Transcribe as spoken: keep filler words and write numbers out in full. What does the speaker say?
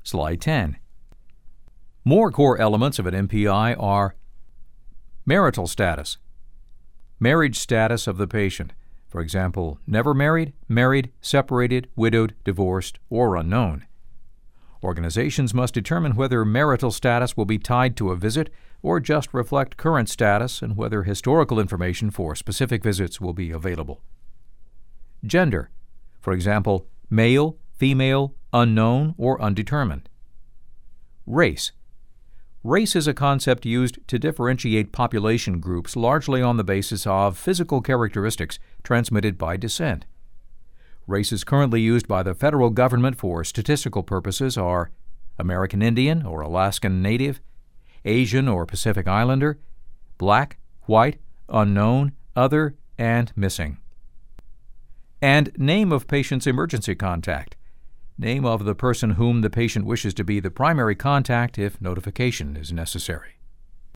Slide ten. More core elements of an M P I are marital status, marriage status of the patient, for example, never married, married, separated, widowed, divorced, or unknown. Organizations must determine whether marital status will be tied to a visit or just reflect current status and whether historical information for specific visits will be available. Gender, for example, male, female, unknown, or undetermined. Race. Race is a concept used to differentiate population groups largely on the basis of physical characteristics transmitted by descent. Races currently used by the federal government for statistical purposes are American Indian or Alaskan Native, Asian or Pacific Islander, Black, White, Unknown, Other, and Missing. And name of patient's emergency contact. Name of the person whom the patient wishes to be the primary contact if notification is necessary.